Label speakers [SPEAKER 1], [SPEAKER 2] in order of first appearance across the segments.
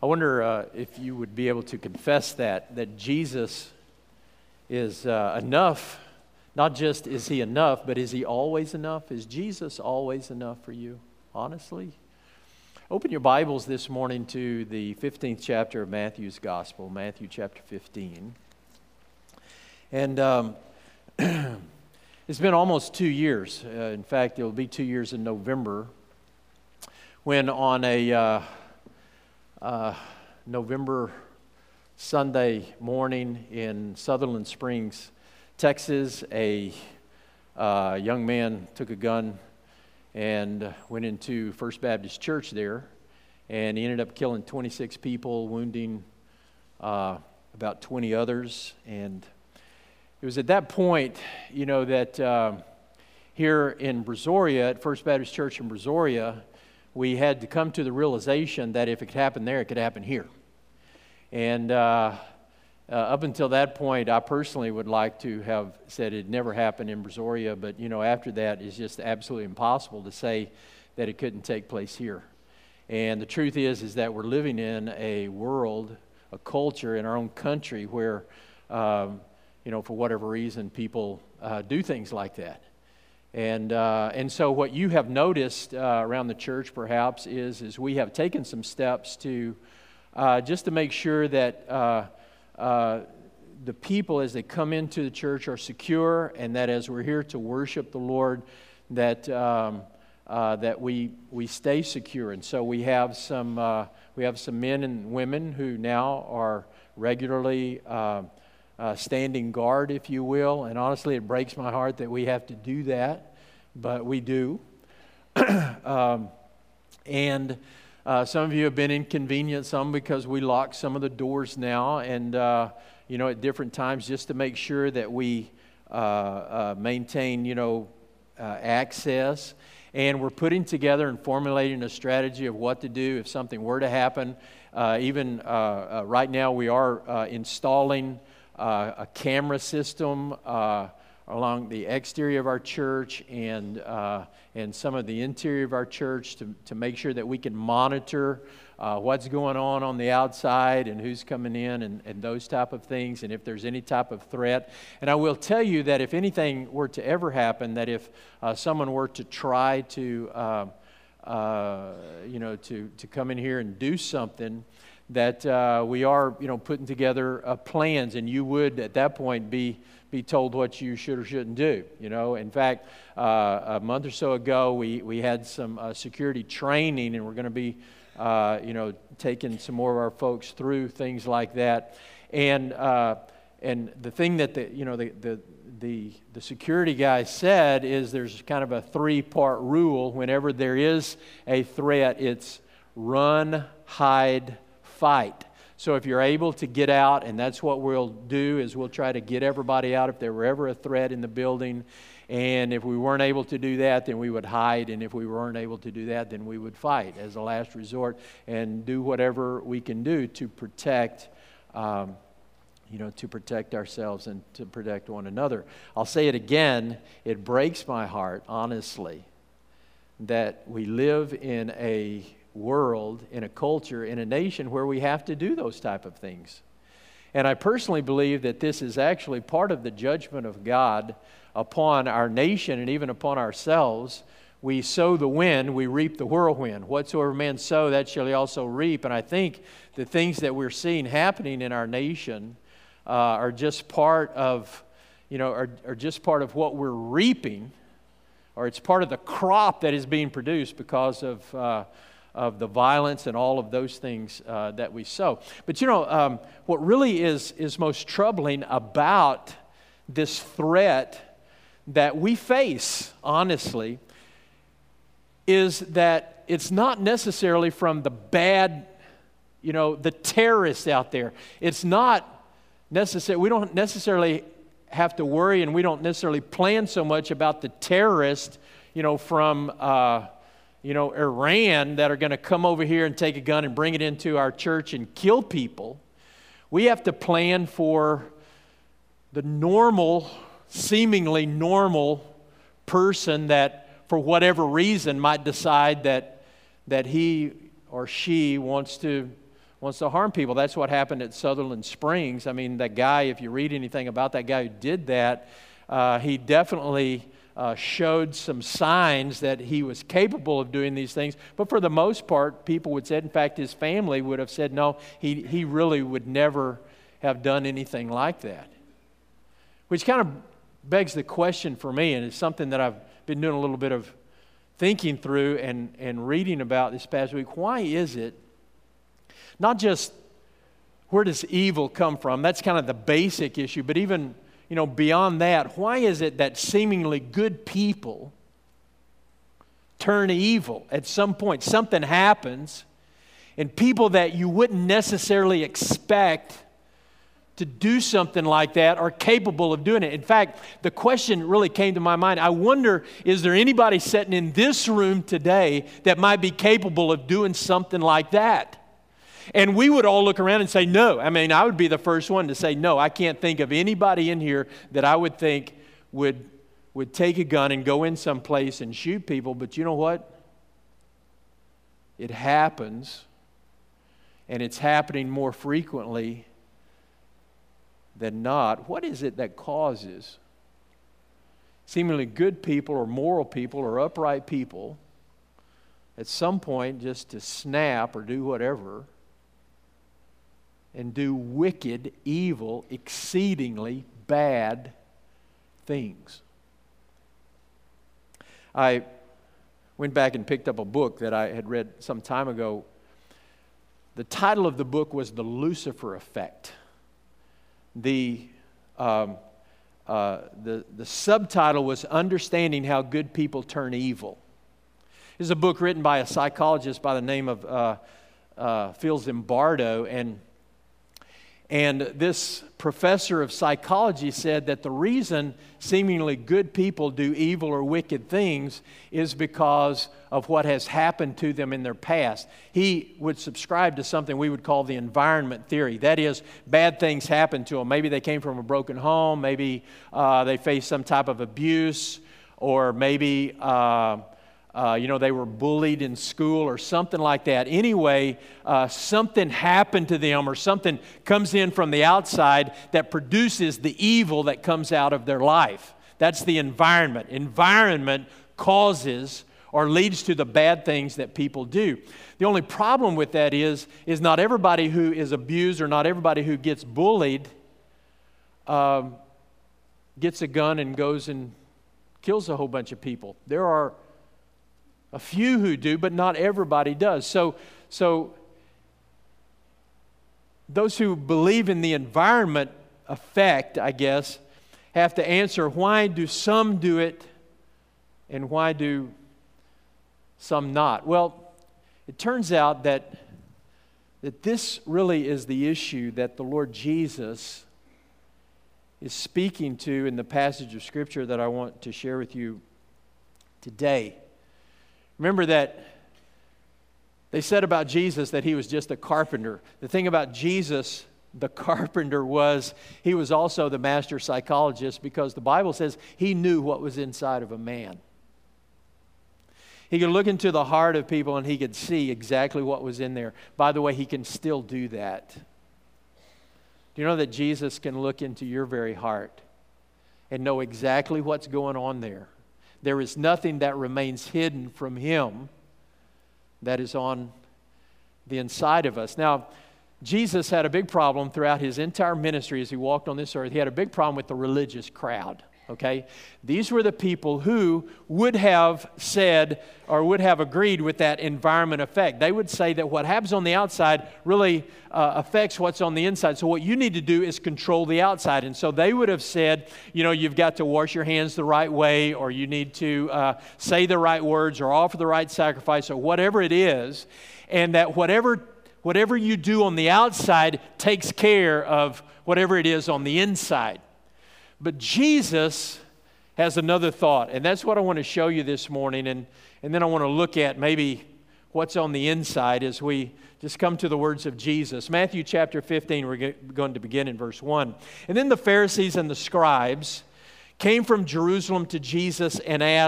[SPEAKER 1] I wonder if you would be able to confess that Jesus is enough. Not just is he enough, but is he always enough? Is Jesus always enough for you, honestly? Open your Bibles this morning to the 15th chapter of Matthew's Gospel, Matthew chapter 15. And it's been almost 2 years. In fact, it'll be 2 years in November, when on a November Sunday morning in Sutherland Springs, Texas, a young man took a gun and went into First Baptist Church there, and he ended up killing 26 people, wounding about 20 others. And it was at that point, that here in Brazoria, at First Baptist Church in Brazoria, we had to come to the realization that if it could happen there, it could happen here. And up until that point, I personally would like to have said it never happened in Brazoria, but after that, it's just absolutely impossible to say that it couldn't take place here. And the truth is that we're living in a world, a culture in our own country where, for whatever reason, people do things like that. And so what you have noticed around the church perhaps is we have taken some steps to just to make sure that the people as they come into the church are secure, and that as we're here to worship the Lord, that that we stay secure. And so we have some men and women who now are regularly standing guard, if you will. And honestly, it breaks my heart that we have to do that, but we do. And some of you have been inconvenienced, some because we lock some of the doors now, and at different times, just to make sure that we maintain access. And we're putting together and formulating a strategy of what to do if something were to happen. Even right now, we are installing a camera system along the exterior of our church and some of the interior of our church to make sure that we can monitor what's going on the outside and who's coming in and those type of things, and if there's any type of threat. And I will tell you that if anything were to ever happen, that if someone were to try to come in here and do something, that we are putting together plans, and you would at that point be told what you should or shouldn't do. In fact, a month or so ago, we had some security training, and we're going to be taking some more of our folks through things like that. And the thing that the security guy said is there's kind of a 3-part rule. Whenever there is a threat, it's run, hide, fight. So if you're able to get out, and that's what we'll do, is we'll try to get everybody out if there were ever a threat in the building. And if we weren't able to do that, then we would hide. And if we weren't able to do that, then we would fight as a last resort and do whatever we can do to protect, to protect ourselves and to protect one another. I'll say it again. It breaks my heart, honestly, that we live in a world, in a culture, in a nation where we have to do those type of things. And I personally believe that this is actually part of the judgment of God upon our nation and even upon ourselves. We sow the wind, we reap the whirlwind. Whatsoever man sow, that shall he also reap. And I think the things that we're seeing happening in our nation are just part of, are just part of what we're reaping, or it's part of the crop that is being produced because of the violence and all of those things that we sow. But what really is most troubling about this threat that we face, honestly, is that it's not necessarily from the bad, the terrorists out there. It's not necessary. We don't necessarily have to worry, and we don't necessarily plan so much about the terrorists, from Iran that are going to come over here and take a gun and bring it into our church and kill people. We have to plan for the normal, seemingly normal person that, for whatever reason, might decide that he or she wants to wants to harm people. That's what happened at Sutherland Springs. I mean, that guy, if you read anything about that guy who did that, he definitely showed some signs that he was capable of doing these things. But for the most part, people would say, in fact, his family would have said, no, he really would never have done anything like that. Which kind of begs the question for me, and it's something that I've been doing a little bit of thinking through and reading about this past week. Why is it, not just where does evil come from, that's kind of the basic issue, but even beyond that, why is it that seemingly good people turn evil at some point? Something happens, and people that you wouldn't necessarily expect to do something like that are capable of doing it. In fact, the question really came to my mind. I wonder, is there anybody sitting in this room today that might be capable of doing something like that? And we would all look around and say, no. I mean, I would be the first one to say, no, I can't think of anybody in here that I would think would take a gun and go in someplace and shoot people. But you know what? It happens, and it's happening more frequently than not. What is it that causes seemingly good people or moral people or upright people at some point just to snap or do whatever and do wicked, evil, exceedingly bad things? I went back and picked up a book that I had read some time ago. The title of the book was The Lucifer Effect. The subtitle was Understanding How Good People Turn Evil. This is a book written by a psychologist by the name of Phil Zimbardo, and this professor of psychology said that the reason seemingly good people do evil or wicked things is because of what has happened to them in their past. He would subscribe to something we would call the environment theory. That is, bad things happen to them. Maybe they came from a broken home, maybe they faced some type of abuse, or maybe they were bullied in school or something like that. Anyway, something happened to them or something comes in from the outside that produces the evil that comes out of their life. That's the environment. Environment causes or leads to the bad things that people do. The only problem with that is not everybody who is abused or not everybody who gets bullied gets a gun and goes and kills a whole bunch of people. There are a few who do, but not everybody does. So those who believe in the environment effect, I guess, have to answer, why do some do it and why do some not? Well, it turns out that this really is the issue that the Lord Jesus is speaking to in the passage of Scripture that I want to share with you today. Remember that they said about Jesus that he was just a carpenter. The thing about Jesus, the carpenter, was he was also the master psychologist, because the Bible says he knew what was inside of a man. He could look into the heart of people and he could see exactly what was in there. By the way, he can still do that. Do you know that Jesus can look into your very heart and know exactly what's going on there? There is nothing that remains hidden from him that is on the inside of us. Now, Jesus had a big problem throughout his entire ministry as he walked on this earth. He had a big problem with the religious crowd. Okay? These were the people who would have said or would have agreed with that environment effect. They would say that what happens on the outside really affects what's on the inside. So what you need to do is control the outside. And so they would have said, you've got to wash your hands the right way, or you need to say the right words or offer the right sacrifice, or whatever it is. And that whatever you do on the outside takes care of whatever it is on the inside. But Jesus has another thought, and that's what I want to show you this morning, and then I want to look at maybe what's on the inside as we just come to the words of Jesus. Matthew chapter 15, we're going to begin in verse 1. And then the Pharisees and the scribes came from Jerusalem to Jesus and asked,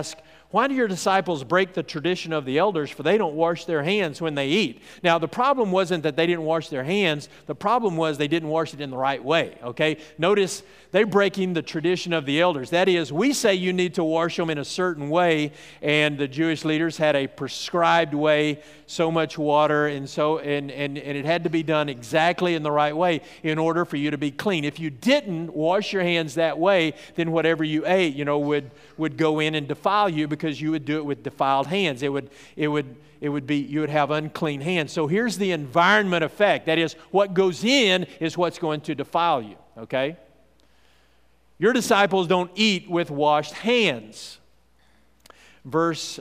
[SPEAKER 1] why do your disciples break the tradition of the elders, for they don't wash their hands when they eat? Now, the problem wasn't that they didn't wash their hands. The problem was they didn't wash it in the right way, okay? Notice they're breaking the tradition of the elders. That is, we say you need to wash them in a certain way, and the Jewish leaders had a prescribed way, so much water, and it had to be done exactly in the right way in order for you to be clean. If you didn't wash your hands that way, then whatever you ate, would go in and defile you, because you would do it with defiled hands. It would be, you would have unclean hands. So here's the environment effect. That is, what goes in is what's going to defile you, okay? Your disciples don't eat with washed hands. Verse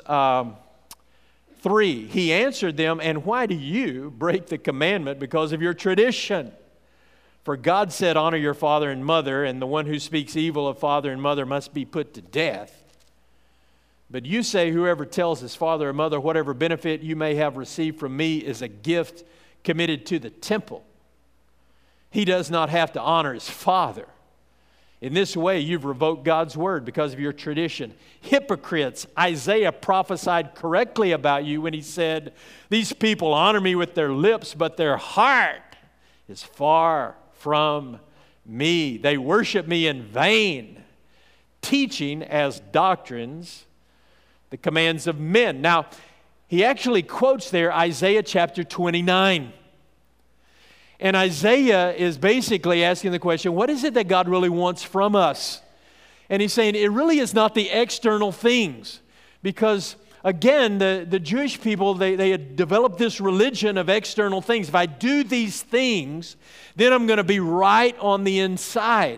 [SPEAKER 1] 3, he answered them, and why do you break the commandment because of your tradition? For God said, honor your father and mother, and the one who speaks evil of father and mother must be put to death. But you say, whoever tells his father or mother, whatever benefit you may have received from me is a gift committed to the temple. He does not have to honor his father. In this way, you've revoked God's word because of your tradition. Hypocrites, Isaiah prophesied correctly about you when he said, these people honor me with their lips, but their heart is far from me. They worship me in vain, teaching as doctrines the commands of men. Now, he actually quotes there Isaiah chapter 29. And Isaiah is basically asking the question, what is it that God really wants from us? And he's saying it really is not the external things. Because, again, the Jewish people, they had developed this religion of external things. If I do these things, then I'm going to be right on the inside.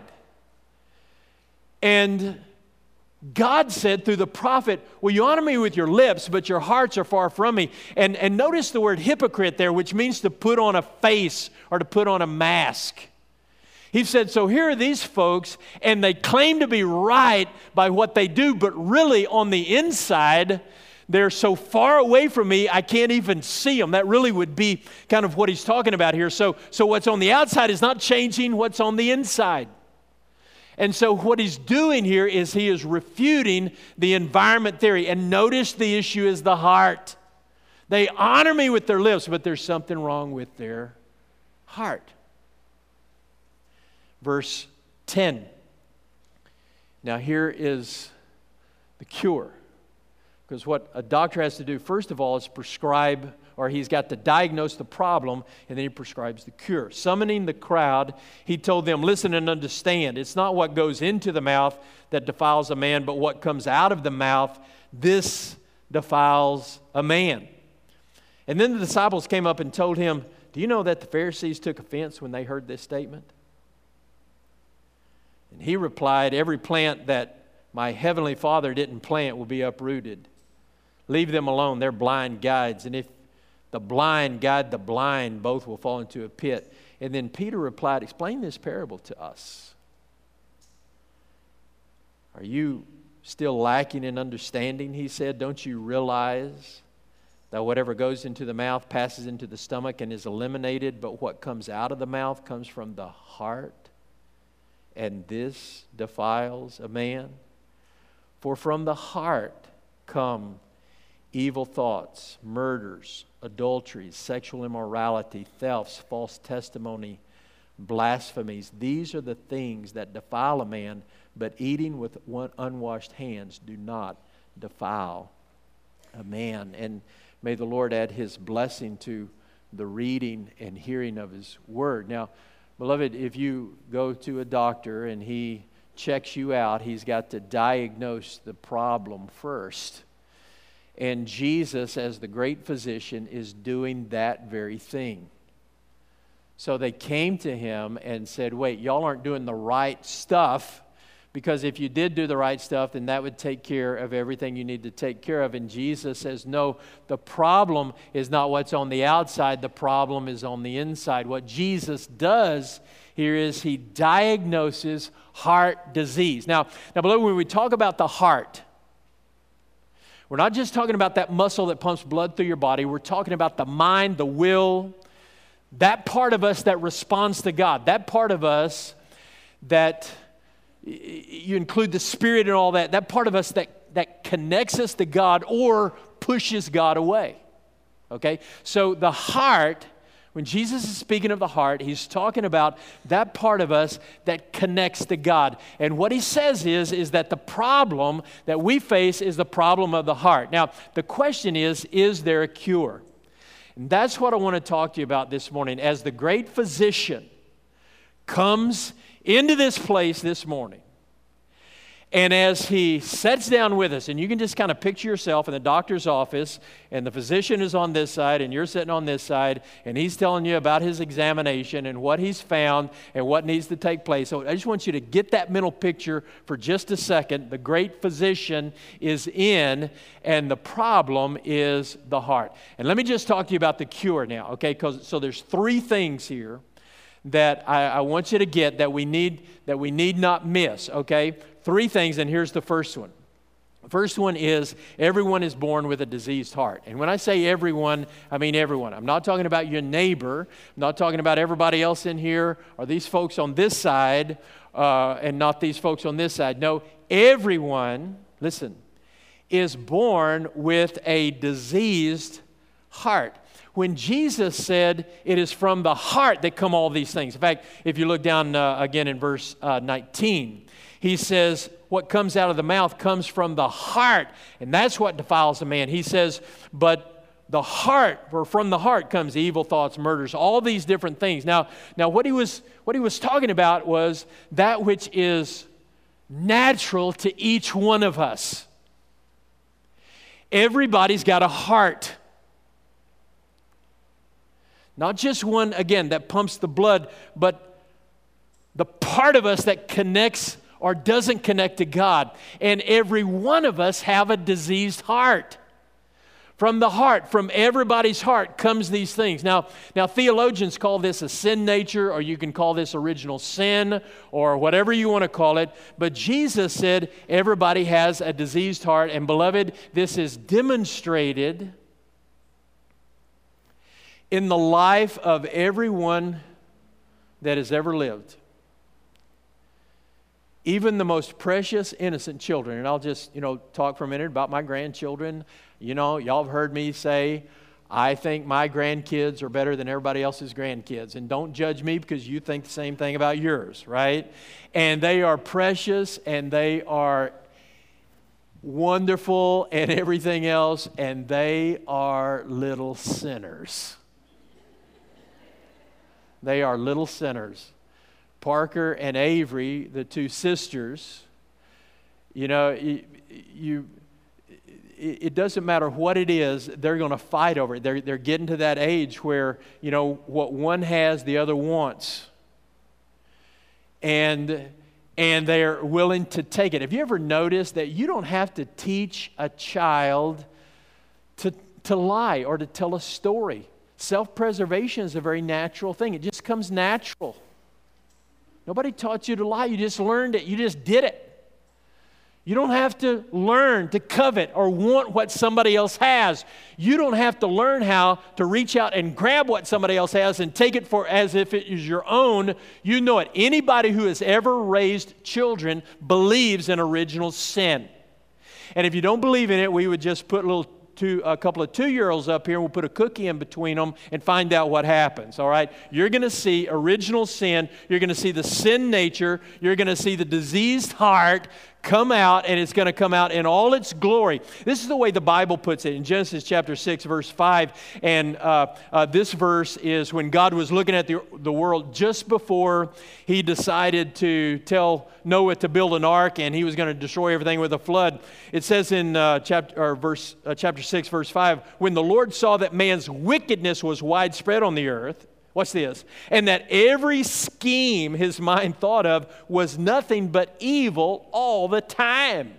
[SPEAKER 1] And God said through the prophet, well, you honor me with your lips, but your hearts are far from me. And notice the word hypocrite there, which means to put on a face or to put on a mask. He said, so here are these folks, and they claim to be right by what they do, but really on the inside, they're so far away from me, I can't even see them. That really would be kind of what he's talking about here. So what's on the outside is not changing what's on the inside. And so what he's doing here is he is refuting the environment theory. And notice the issue is the heart. They honor me with their lips, but there's something wrong with their heart. Verse 10. Now here is the cure. Because what a doctor has to do, first of all, is prescribe, or he's got to diagnose the problem, and then he prescribes the cure. Summoning the crowd, he told them, listen and understand. It's not what goes into the mouth that defiles a man, but what comes out of the mouth, this defiles a man. And then the disciples came up and told him, do you know that the Pharisees took offense when they heard this statement? And he replied, every plant that my heavenly Father didn't plant will be uprooted. Leave them alone. They're blind guides. And if the blind guide the blind, both will fall into a pit. And then Peter replied, explain this parable to us. Are you still lacking in understanding? He said, don't you realize that whatever goes into the mouth passes into the stomach and is eliminated, but what comes out of the mouth comes from the heart, and this defiles a man? For from the heart come evil thoughts, murders, adulteries, sexual immorality, thefts, false testimony, blasphemies. These are the things that defile a man, but eating with unwashed hands do not defile a man. And may the Lord add his blessing to the reading and hearing of his word. Now, beloved, if you go to a doctor and he checks you out, he's got to diagnose the problem first. And Jesus, as the great physician, is doing that very thing. So they came to him and said, wait, y'all aren't doing the right stuff, because if you did do the right stuff, then that would take care of everything you need to take care of. And Jesus says, no, the problem is not what's on the outside, the problem is on the inside. What Jesus does here is he diagnoses heart disease. Now, beloved, when we talk about the heart, we're not just talking about that muscle that pumps blood through your body. We're talking about the mind, the will, that part of us that responds to God, that part of us that you include the spirit and all that part of us that that connects us to God or pushes God away. Okay? So the heart, when Jesus is speaking of the heart, he's talking about that part of us that connects to God. And what he says is that the problem that we face is the problem of the heart. Now, the question is there a cure? And that's what I want to talk to you about this morning. As the great physician comes into this place this morning, and as he sits down with us, and you can just kind of picture yourself in the doctor's office, and the physician is on this side, and you're sitting on this side, and he's telling you about his examination and what he's found and what needs to take place. So I just want you to get that mental picture for just a second. The great physician is in, and the problem is the heart. And let me just talk to you about the cure now, okay? So there's three things here that I want you to get that we need not miss, okay? Three things, and here's the first one. The first one is everyone is born with a diseased heart. And when I say everyone, I mean everyone. I'm not talking about your neighbor. I'm not talking about everybody else in here or these folks on this side and not these folks on this side. No, everyone, listen, is born with a diseased heart. When Jesus said it is from the heart that come all these things. In fact, if you look down again in verse 19, he says, what comes out of the mouth comes from the heart, and that's what defiles a man. He says, but the heart, or from the heart comes evil thoughts, murders, all these different things. Now what he was talking about was that which is natural to each one of us. Everybody's got a heart. Not just one, again, that pumps the blood, but the part of us that connects or doesn't connect to God. And every one of us have a diseased heart. From the heart, from everybody's heart comes these things. Now theologians call this a sin nature, or you can call this original sin, or whatever you want to call it. But Jesus said everybody has a diseased heart. And beloved, this is demonstrated in the life of everyone that has ever lived. Even the most precious, innocent children. And I'll just, talk for a minute about my grandchildren. Y'all have heard me say, I think my grandkids are better than everybody else's grandkids. And don't judge me because you think the same thing about yours, right? And they are precious and they are wonderful and everything else. And they are little sinners. They are little sinners. Parker and Avery, the two sisters, it doesn't matter what it is, they're going to fight over it. They're getting to that age where, what one has, the other wants. And they're willing to take it. Have you ever noticed that you don't have to teach a child to lie or to tell a story? Self-preservation is a very natural thing. It just comes natural. Nobody taught you to lie. You just learned it. You just did it. You don't have to learn to covet or want what somebody else has. You don't have to learn how to reach out and grab what somebody else has and take it for as if it is your own. You know it. Anybody who has ever raised children believes in original sin. And if you don't believe in it, we would just put a couple of 2-year-olds up here, and we'll put a cookie in between them and find out what happens, all right? You're going to see original sin. You're going to see the sin nature. You're going to see the diseased heart come out, and it's going to come out in all its glory. This is the way the Bible puts it in Genesis chapter 6, verse 5. And this verse is when God was looking at the world just before he decided to tell Noah to build an ark, and he was going to destroy everything with a flood. It says in chapter 6, verse 5, when the Lord saw that man's wickedness was widespread on the earth, watch this, and that every scheme his mind thought of was nothing but evil all the time.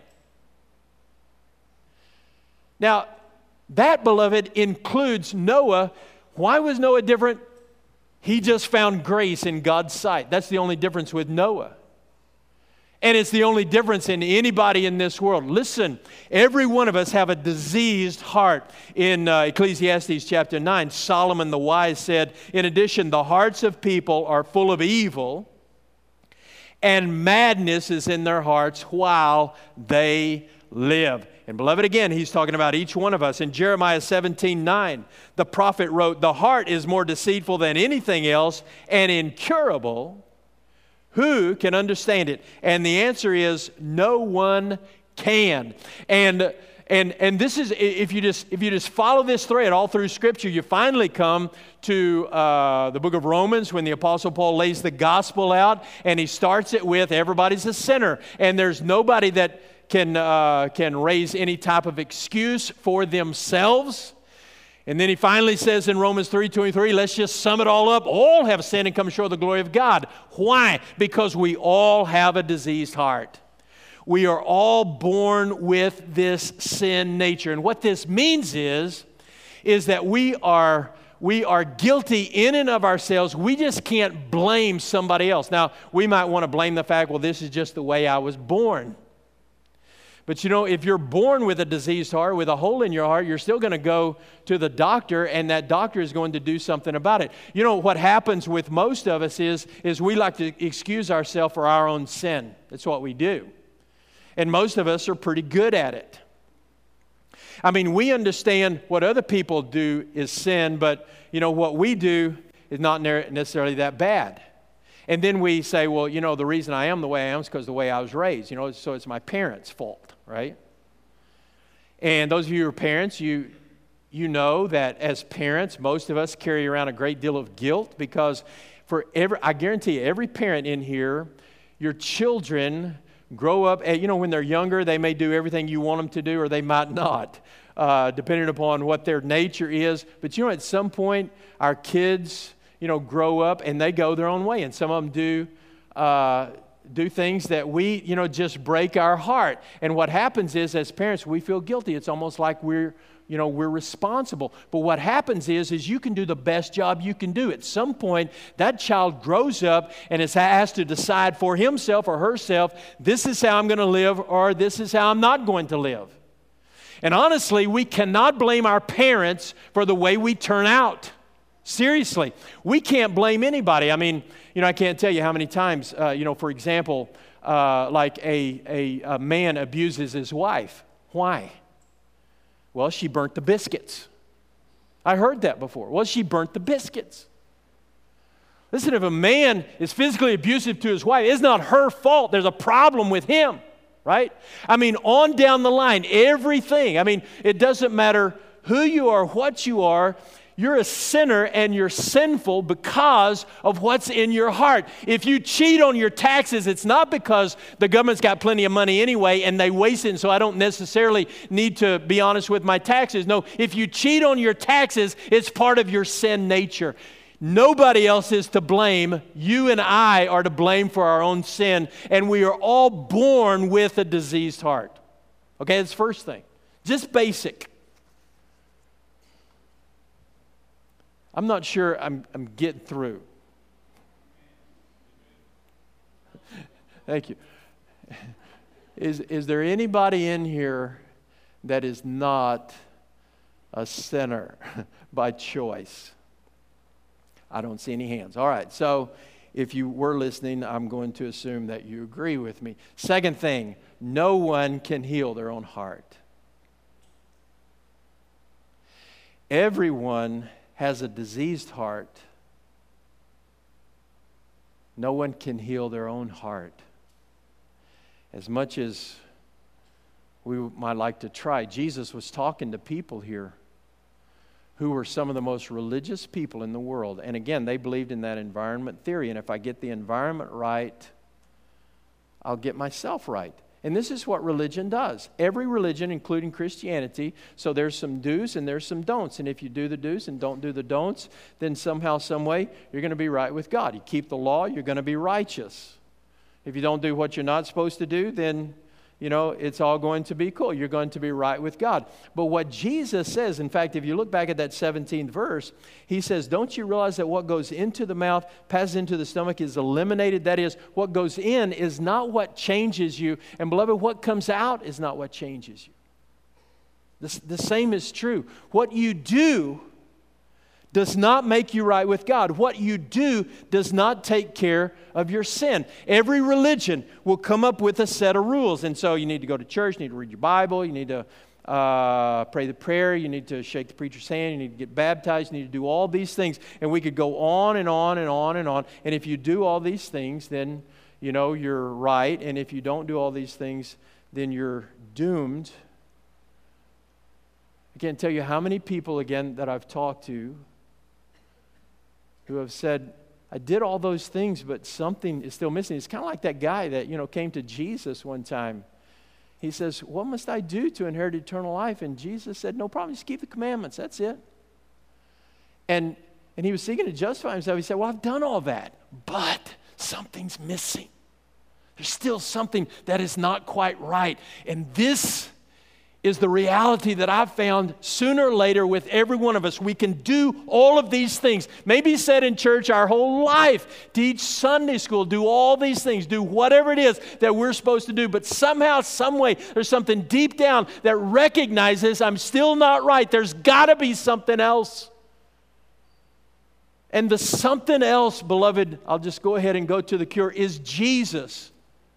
[SPEAKER 1] Now, that, beloved, includes Noah. Why was Noah different? He just found grace in God's sight. That's the only difference with Noah. And it's the only difference in anybody in this world. Listen, every one of us have a diseased heart. In Ecclesiastes chapter 9, Solomon the wise said, in addition, the hearts of people are full of evil, and madness is in their hearts while they live. And beloved, again, he's talking about each one of us. In Jeremiah 17:9, the prophet wrote, the heart is more deceitful than anything else and incurable. Who can understand it? And the answer is no one can. And this is, if you just follow this thread all through Scripture, you finally come to the book of Romans when the Apostle Paul lays the gospel out, and he starts it with everybody's a sinner, and there's nobody that can raise any type of excuse for themselves. And then he finally says in Romans 3:23, let's just sum it all up. All have sinned and come short of the glory of God. Why? Because we all have a diseased heart. We are all born with this sin nature. And what this means is that we are guilty in and of ourselves. We just can't blame somebody else. Now, we might want to blame the fact, well, this is just the way I was born. But you know, if you're born with a diseased heart, with a hole in your heart, you're still going to go to the doctor, and that doctor is going to do something about it. You know, what happens with most of us is we like to excuse ourselves for our own sin. That's what we do. And most of us are pretty good at it. I mean, we understand what other people do is sin, but, you know, what we do is not necessarily that bad. And then we say, well, you know, the reason I am the way I am is because of the way I was raised. You know, so it's my parents' fault, right? And those of you who are parents, you know that as parents, most of us carry around a great deal of guilt because I guarantee you, every parent in here, your children grow up, you know, when they're younger, they may do everything you want them to do, or they might not, depending upon what their nature is. But you know, at some point, our kids, you know, grow up and they go their own way. And some of them do things that we, you know, just break our heart. And what happens is, as parents, we feel guilty. It's almost like we're responsible. But what happens is you can do the best job you can do. At some point, that child grows up and has to decide for himself or herself, this is how I'm going to live, or this is how I'm not going to live. And honestly, we cannot blame our parents for the way we turn out. Seriously, we can't blame anybody. I mean, you know, I can't tell you how many times, you know, for example, like a man abuses his wife. Why? Well, she burnt the biscuits. I heard that before. Well, she burnt the biscuits. Listen, if a man is physically abusive to his wife, it's not her fault. There's a problem with him, right? I mean, on down the line, everything. I mean, it doesn't matter who you are, what you are. You're a sinner and you're sinful because of what's in your heart. If you cheat on your taxes, it's not because the government's got plenty of money anyway and they waste it, and so I don't necessarily need to be honest with my taxes. No, if you cheat on your taxes, it's part of your sin nature. Nobody else is to blame. You and I are to blame for our own sin, and we are all born with a diseased heart. Okay, that's the first thing. Just basic. I'm not sure I'm getting through. Thank you. Is there anybody in here that is not a sinner by choice? I don't see any hands. All right, so if you were listening, I'm going to assume that you agree with me. Second thing, no one can heal their own heart. Everyone has a diseased heart. No one can heal their own heart. As much as we might like to try, Jesus was talking to people here who were some of the most religious people in the world. And again, they believed in that environment theory. And if I get the environment right, I'll get myself right. And this is what religion does. Every religion, including Christianity, so there's some do's and there's some don'ts. And if you do the do's and don't do the don'ts, then somehow, some way, you're going to be right with God. You keep the law, you're going to be righteous. If you don't do what you're not supposed to do, then, you know, it's all going to be cool. You're going to be right with God. But what Jesus says, in fact, if you look back at that 17th verse, he says, don't you realize that what goes into the mouth, passes into the stomach, is eliminated? That is, what goes in is not what changes you. And beloved, what comes out is not what changes you. The same is true. What you do does not make you right with God. What you do does not take care of your sin. Every religion will come up with a set of rules. And so you need to go to church, you need to read your Bible, you need to pray the prayer, you need to shake the preacher's hand, you need to get baptized, you need to do all these things. And we could go on and on and on and on. And if you do all these things, then you know you're right. And if you don't do all these things, then you're doomed. I can't tell you how many people, again, that I've talked to who have said, I did all those things, but something is still missing. It's kind of like that guy that, came to Jesus one time. He says, what must I do to inherit eternal life? And Jesus said, no problem, just keep the commandments. That's it. And he was seeking to justify himself. He said, well, I've done all that, but something's missing. There's still something that is not quite right. And this is the reality that I've found sooner or later with every one of us. We can do all of these things. Maybe sit in church our whole life, teach Sunday school, do all these things, do whatever it is that we're supposed to do. But somehow, some way, there's something deep down that recognizes I'm still not right. There's got to be something else. And the something else, beloved, I'll just go ahead and go to the cure, is Jesus.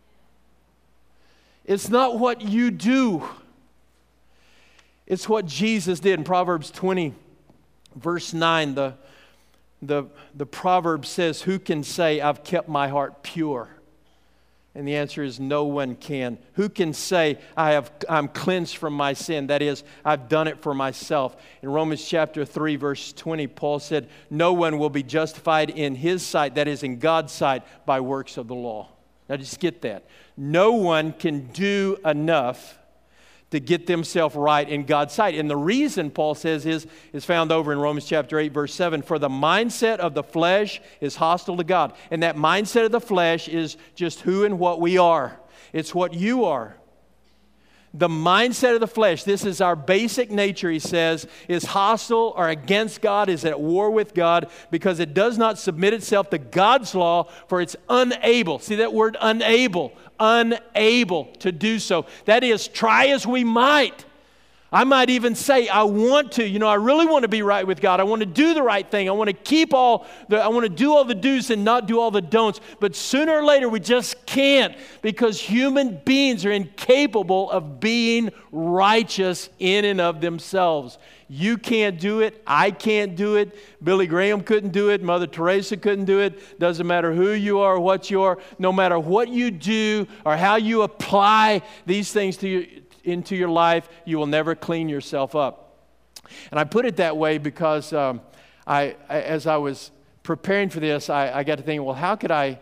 [SPEAKER 1] It's not what you do. It's what Jesus did. In Proverbs 20, verse 9, the proverb says, who can say, I've kept my heart pure? And the answer is no one can. Who can say, I'm cleansed from my sin? That is, I've done it for myself. In Romans chapter 3, verse 20, Paul said, no one will be justified in his sight, that is, in God's sight, by works of the law. Now just get that. No one can do enough to get themselves right in God's sight. And the reason, Paul says, is found over in Romans chapter 8, verse 7. For the mindset of the flesh is hostile to God. And that mindset of the flesh is just who and what we are. It's what you are. The mindset of the flesh, this is our basic nature, he says, is hostile or against God, is at war with God, because it does not submit itself to God's law, for it's unable. See that word unable? Unable to do so. That is, try as we might. I might even say, I want to, I really want to be right with God. I want to do the right thing. I want to I want to do all the do's and not do all the don'ts. But sooner or later, we just can't, because human beings are incapable of being righteous in and of themselves. You can't do it. I can't do it. Billy Graham couldn't do it. Mother Teresa couldn't do it. Doesn't matter who you are or what you are. No matter what you do or how you apply these things into your life, you will never clean yourself up. And I put it that way because as I was preparing for this, I got to think, well, how could I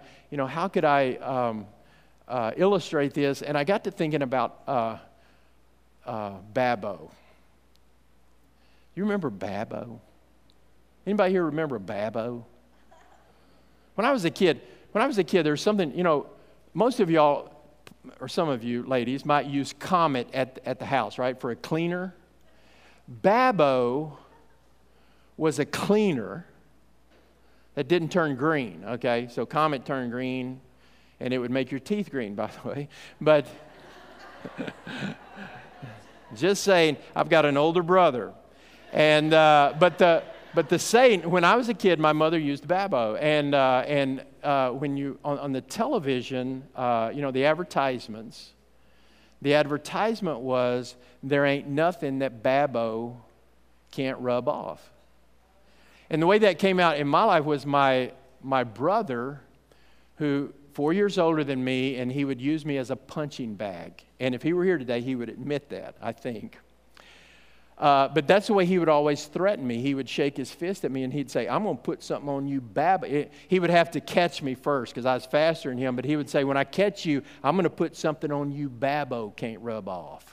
[SPEAKER 1] illustrate this? And I got to thinking about Babbo. You remember Babbo? Anybody here remember Babbo? When I was a kid, there was something, most of y'all, or some of you ladies, might use Comet at the house, right, for a cleaner. Babbo was a cleaner that didn't turn green, okay? So Comet turned green, and it would make your teeth green, by the way. But just saying, I've got an older brother. And but the saying, when I was a kid, my mother used Babbo, and when you on the television, the advertisement was, there ain't nothing that Babbo can't rub off. And the way that came out in my life was my brother, who 4 years older than me, and he would use me as a punching bag. And if he were here today, he would admit that, I think. But that's the way he would always threaten me. He would shake his fist at me and he'd say, I'm going to put something on you, Babbo. He would have to catch me first because I was faster than him. But he would say, when I catch you, I'm going to put something on you Babbo can't rub off.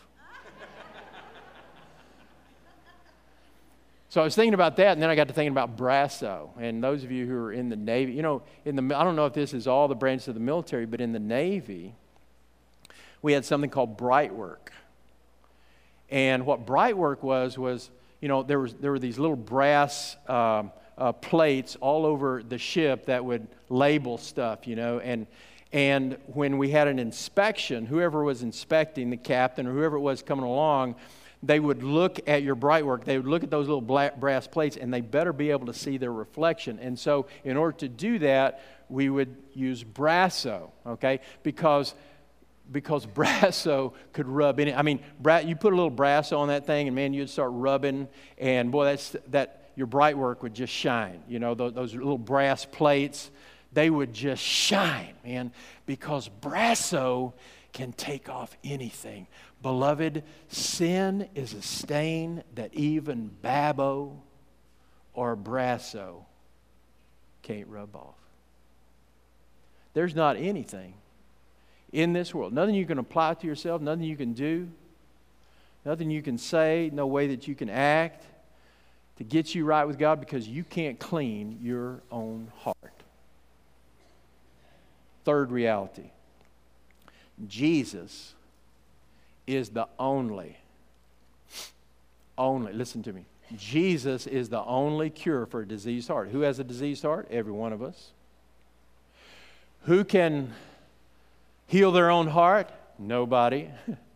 [SPEAKER 1] So I was thinking about that, and then I got to thinking about Brasso. And those of you who are in the Navy, I don't know if this is all the branches of the military, but in the Navy, we had something called Bright Work. And what Bright Work was, there were these little brass plates all over the ship that would label stuff, and when we had an inspection, whoever was inspecting, the captain or whoever it was coming along, they would look at your bright-work. They would look at those little brass plates, and they better be able to see their reflection. And so in order to do that, we would use Brasso, okay? Because Brasso could rub in it. I mean, you put a little Brasso on that thing, and man, you'd start rubbing, and boy, your bright-work would just shine. You know, those little brass plates, they would just shine, man, because Brasso can take off anything. Beloved, sin is a stain that even Babo or Brasso can't rub off. There's not anything in this world, nothing you can apply to yourself, nothing you can do, nothing you can say, no way that you can act to get you right with God, because you can't clean your own heart. Third reality, Jesus is the only, listen to me, Jesus is the only cure for a diseased heart. Who has a diseased heart? Every one of us. Who can heal their own heart? Nobody.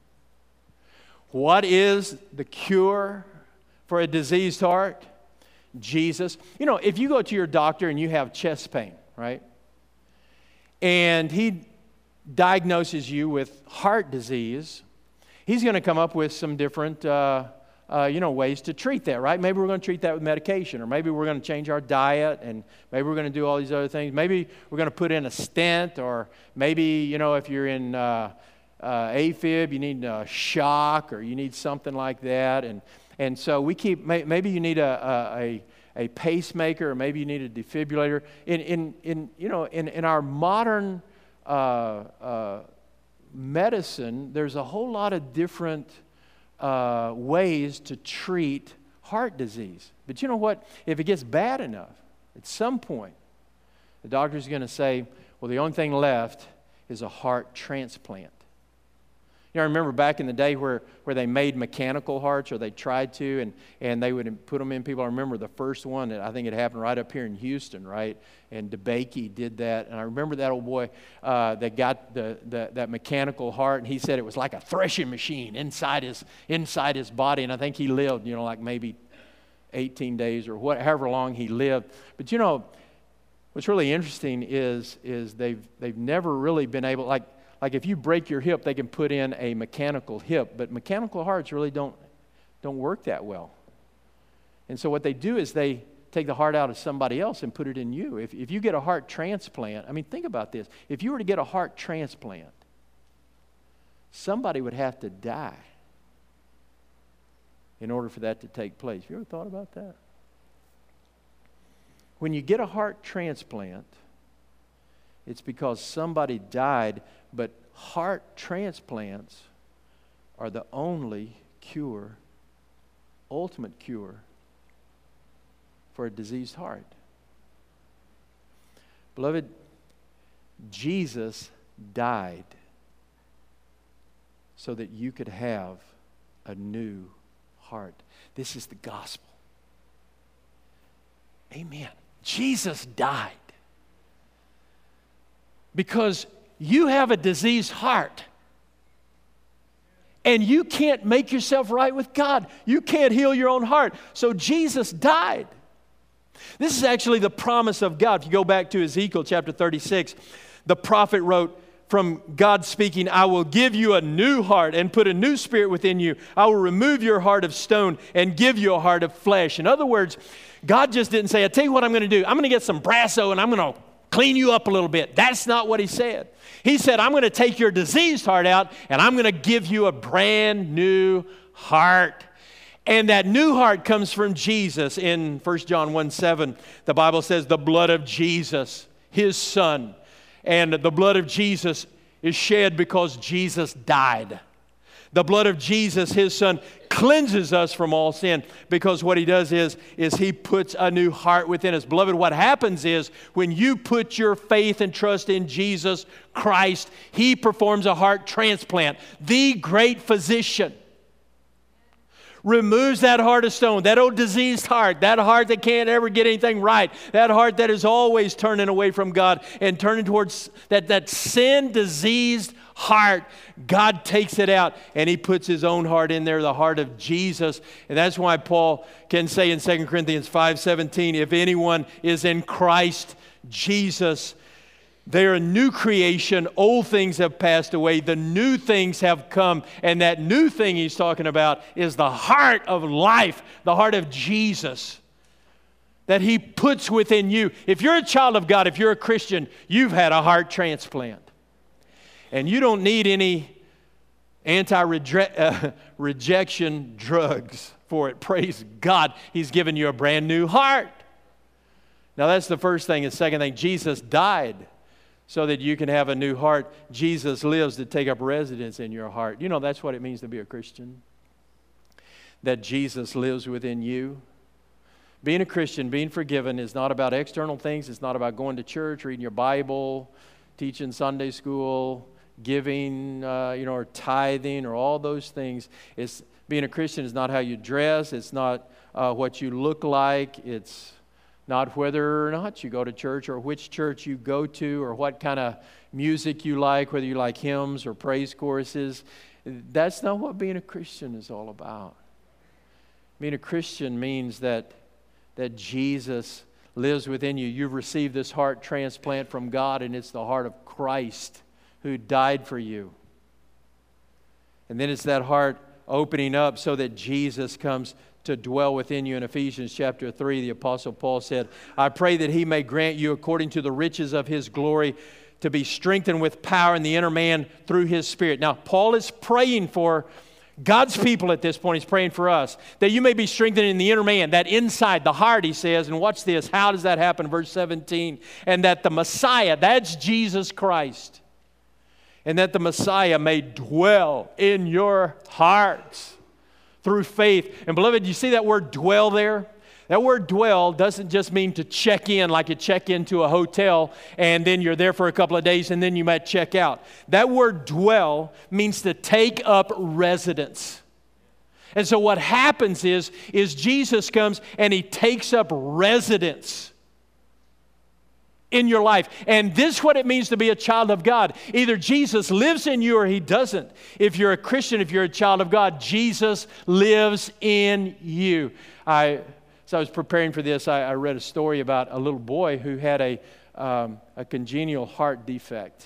[SPEAKER 1] What is the cure for a diseased heart? Jesus. You know, if you go to your doctor and you have chest pain, right? And he diagnoses you with heart disease, he's going to come up with some different ways to treat that, right? Maybe we're going to treat that with medication, or maybe we're going to change our diet, and maybe we're going to do all these other things. Maybe we're going to put in a stent, or maybe, if you're in AFib, you need a shock, or you need something like that. And so we keep, maybe you need a pacemaker, or maybe you need a defibrillator. In our modern medicine, there's a whole lot of different ways to treat heart disease. But you know what? If it gets bad enough, at some point, the doctor's going to say, well, the only thing left is a heart transplant. You know, I remember back in the day where they made mechanical hearts, or they tried to, and they would put them in people. I remember the first one that I think it happened right up here in Houston, right? And DeBakey did that. And I remember that old boy that got that mechanical heart, and he said it was like a threshing machine inside his body. And I think he lived, like maybe 18 days or however long he lived. But what's really interesting is they've never really been able, like if you break your hip, they can put in a mechanical hip, but mechanical hearts really don't work that well. And so what they do is they take the heart out of somebody else and put it in you. If you get a heart transplant, I mean, think about this. If you were to get a heart transplant, somebody would have to die in order for that to take place. Have you ever thought about that? When you get a heart transplant, it's because somebody died, but heart transplants are the only cure, ultimate cure for a diseased heart. Beloved, Jesus died so that you could have a new heart. This is the gospel. Amen. Jesus died because you have a diseased heart. And you can't make yourself right with God. You can't heal your own heart. So Jesus died. This is actually the promise of God. If you go back to Ezekiel chapter 36, the prophet wrote, from God speaking, I will give you a new heart and put a new spirit within you. I will remove your heart of stone and give you a heart of flesh. In other words, God just didn't say, I'll tell you what I'm going to do. I'm going to get some Brasso and I'm going to clean you up a little bit. That's not what he said. He said, I'm going to take your diseased heart out and I'm going to give you a brand new heart. And that new heart comes from Jesus. In 1 John 1:7, the Bible says the blood of Jesus, his son. And the blood of Jesus is shed because Jesus died. The blood of Jesus, his son, cleanses us from all sin, because what he does is he puts a new heart within us. Beloved, what happens is when you put your faith and trust in Jesus Christ, he performs a heart transplant. The great physician removes that heart of stone, that old diseased heart, that heart that can't ever get anything right, that heart that is always turning away from God and turning towards that sin-diseased heart. God takes it out and He puts His own heart in there, the heart of Jesus. And that's why Paul can say in 2 Corinthians 5:17, if anyone is in Christ Jesus, they are a new creation. Old things have passed away. The new things have come. And that new thing he's talking about is the heart of life, the heart of Jesus that He puts within you. If you're a child of God, if you're a Christian, you've had a heart transplant. And you don't need any anti-rejection drugs for it. Praise God. He's given you a brand new heart. Now that's the first thing. The second thing, Jesus died so that you can have a new heart. Jesus lives to take up residence in your heart. You know, that's what it means to be a Christian. That Jesus lives within you. Being a Christian, being forgiven is not about external things. It's not about going to church, reading your Bible, teaching Sunday school, giving, or tithing, or all those things. Being a Christian is not how you dress. It's not what you look like. It's not whether or not you go to church or which church you go to or what kind of music you like, whether you like hymns or praise choruses. That's not what being a Christian is all about. Being a Christian means that Jesus lives within you. You've received this heart transplant from God, and it's the heart of Christ who died for you. And then it's that heart opening up so that Jesus comes to dwell within you. In Ephesians chapter 3, the Apostle Paul said, I pray that He may grant you, according to the riches of His glory, to be strengthened with power in the inner man through His Spirit. Now, Paul is praying for God's people at this point. He's praying for us, that you may be strengthened in the inner man, that inside, the heart, he says. And watch this. How does that happen? Verse 17. And that the Messiah, that's Jesus Christ, and that the Messiah may dwell in your hearts through faith. And beloved, you see that word dwell there? That word dwell doesn't just mean to check in like you check into a hotel and then you're there for a couple of days and then you might check out. That word dwell means to take up residence. And so what happens is Jesus comes and He takes up residence in your life. And this is what it means to be a child of God. Either Jesus lives in you or He doesn't. If you're a Christian, if you're a child of God, Jesus lives in you. As I was preparing for this, I read a story about a little boy who had a congenital heart defect.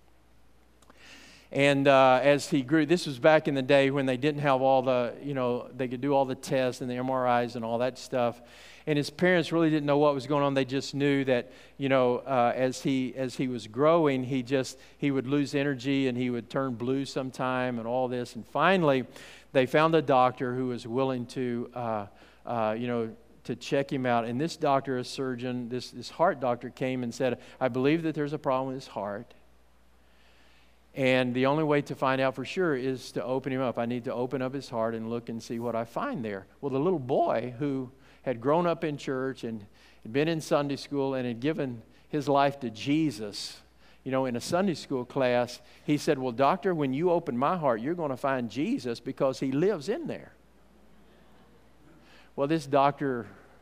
[SPEAKER 1] And as he grew, this was back in the day when they didn't have all the, they could do all the tests and the MRIs and all that stuff. And his parents really didn't know what was going on. They just knew that, as he was growing, he would lose energy and he would turn blue sometime and all this. And finally, they found a doctor who was willing to, to check him out. And this doctor, a surgeon, this heart doctor came and said, I believe that there's a problem with his heart. And the only way to find out for sure is to open him up. I need to open up his heart and look and see what I find there. Well, the little boy who had grown up in church and had been in Sunday school and had given his life to Jesus, in a Sunday school class, he said, well, doctor, when you open my heart, you're going to find Jesus because He lives in there. Well, this doctor,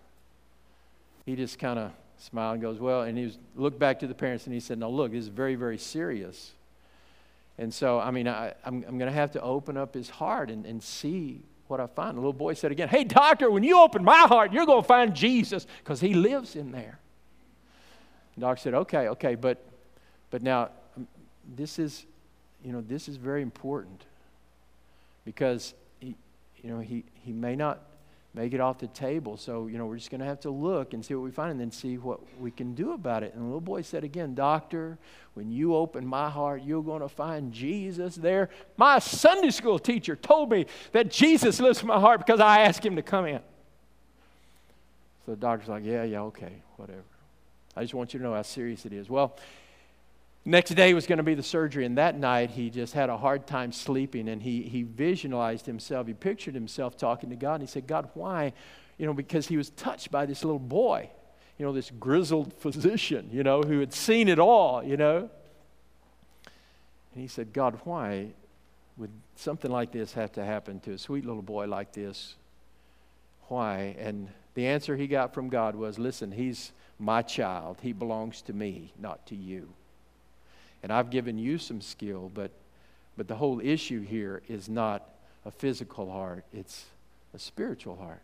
[SPEAKER 1] he just kind of smiled and goes, well, and he looked back to the parents and he said, no, look, this is very, very serious. And so, I'm going to have to open up his heart and see what I find. The little boy said again, hey, doctor, when you open my heart, you're going to find Jesus because He lives in there. The doctor said, okay, but now this is very important because he may not make it off the table. So, we're just going to have to look and see what we find and then see what we can do about it. And the little boy said again, doctor, when you open my heart, you're going to find Jesus there. My Sunday school teacher told me that Jesus lives in my heart because I asked Him to come in. So the doctor's like, yeah, okay, whatever. I just want you to know how serious it is. Well, next day was going to be the surgery, and that night he just had a hard time sleeping, and he visualized himself. He pictured himself talking to God, and he said, God, why? Because he was touched by this little boy, this grizzled physician, who had seen it all, And he said, God, why would something like this have to happen to a sweet little boy like this? Why? And the answer he got from God was, listen, he's my child. He belongs to me, not to you. And I've given you some skill, but the whole issue here is not a physical heart. It's a spiritual heart.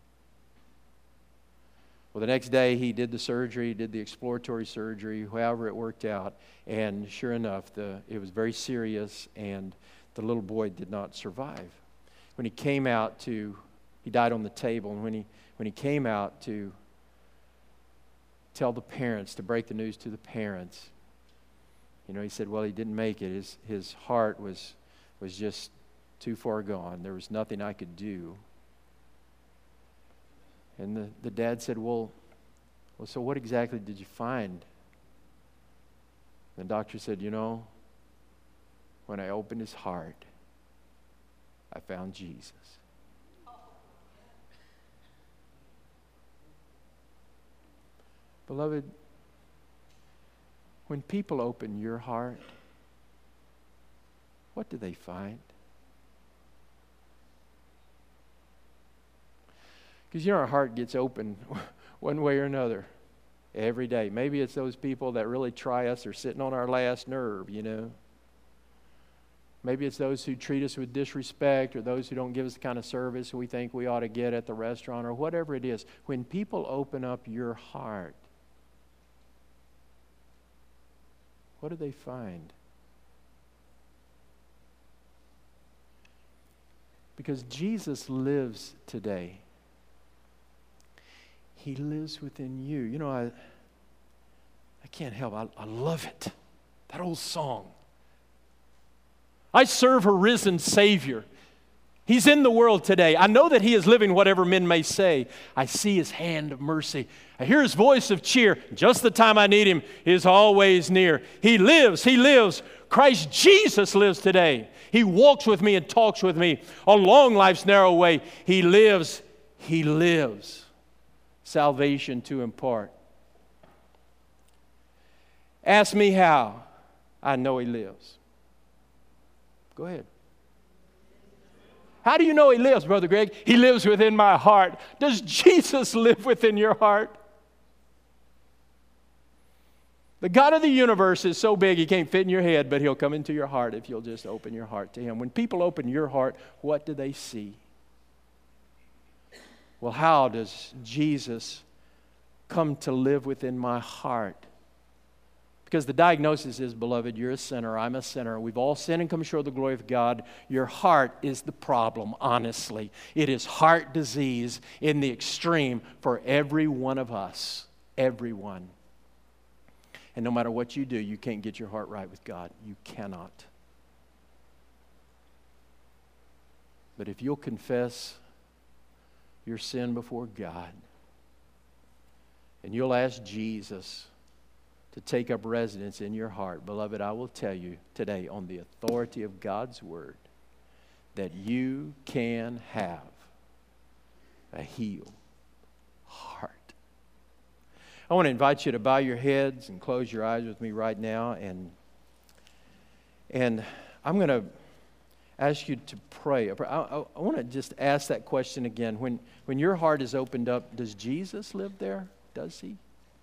[SPEAKER 1] Well, the next day he did the surgery, did the exploratory surgery, however it worked out. And sure enough, it was very serious, and the little boy did not survive. When he came out he died on the table, and when he came out to tell the parents, to break the news to the parents, he said, well, he didn't make it. His heart was just too far gone. There was nothing I could do. And the dad said, well, so what exactly did you find? The doctor said, when I opened his heart, I found Jesus. Beloved, when people open your heart, what do they find? Because our heart gets open one way or another every day. Maybe it's those people that really try us or sitting on our last nerve, Maybe it's those who treat us with disrespect, or those who don't give us the kind of service we think we ought to get at the restaurant, or whatever it is. When people open up your heart, what do they find? Because Jesus lives today. He lives within you. I can't help it. I love it. That old song. I serve a risen Savior. He's in the world today. I know that He is living whatever men may say. I see His hand of mercy. I hear His voice of cheer. Just the time I need Him is always near. He lives. He lives. Christ Jesus lives today. He walks with me and talks with me along life's narrow way. He lives. He lives. Salvation to impart. Ask me how I know He lives. Go ahead. How do you know He lives, Brother Greg? He lives within my heart. Does Jesus live within your heart? The God of the universe is so big He can't fit in your head, but He'll come into your heart if you'll just open your heart to Him. When people open your heart, what do they see? Well, how does Jesus come to live within my heart? Because the diagnosis is, beloved, you're a sinner, I'm a sinner. We've all sinned and come short of the glory of God. Your heart is the problem, honestly. It is heart disease in the extreme for every one of us. Everyone. And no matter what you do, you can't get your heart right with God. You cannot. But if you'll confess your sin before God, and you'll ask Jesus to take up residence in your heart, beloved, I will tell you today on the authority of God's Word that you can have a healed heart. I want to invite you to bow your heads and close your eyes with me right now, and I'm going to ask you to pray. I want to just ask that question again. When your heart is opened up, does Jesus live there? Does He?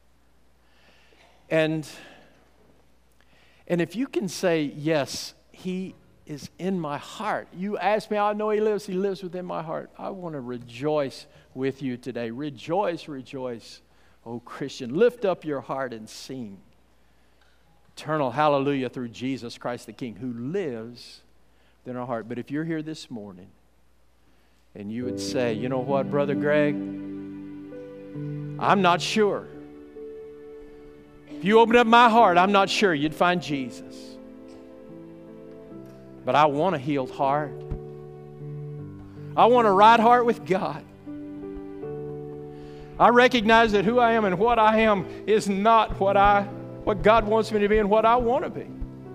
[SPEAKER 1] And if you can say, yes, He is in my heart. You ask me how I know He lives within my heart. I want to rejoice with you today. Rejoice, rejoice, oh Christian. Lift up your heart and sing eternal hallelujah through Jesus Christ the King, who lives within our heart. But if you're here this morning and you would say, you know what, Brother Greg, I'm not sure. If you open up my heart, I'm not sure you'd find Jesus. But I want a healed heart. I want a right heart with God. I recognize that who I am and what I am is not what God wants me to be and what I want to be.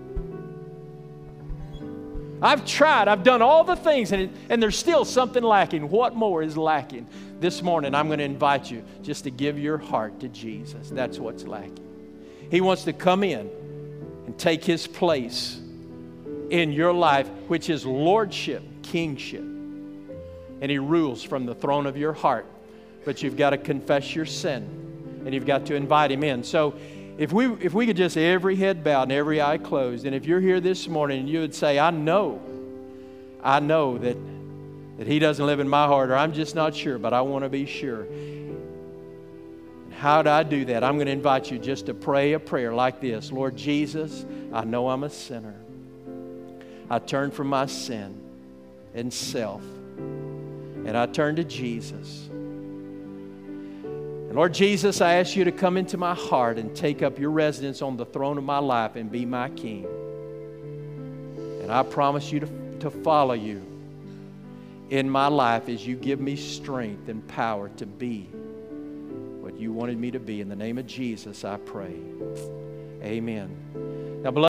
[SPEAKER 1] I've tried. I've done all the things, and there's still something lacking. What more is lacking? This morning, I'm going to invite you just to give your heart to Jesus. That's what's lacking. He wants to come in and take His place in your life, which is lordship, kingship. And He rules from the throne of your heart. But you've got to confess your sin, and you've got to invite Him in. So if we could just, every head bowed and every eye closed, and if you're here this morning and you would say, I know that He doesn't live in my heart, or I'm just not sure, but I want to be sure. How do I do that? I'm going to invite you just to pray a prayer like this. Lord Jesus, I know I'm a sinner. I turn from my sin and self, and I turn to Jesus. And Lord Jesus, I ask you to come into my heart and take up your residence on the throne of my life and be my King. And I promise you to follow you in my life as you give me strength and power to be what you wanted me to be. In the name of Jesus, I pray. Amen. Now, beloved,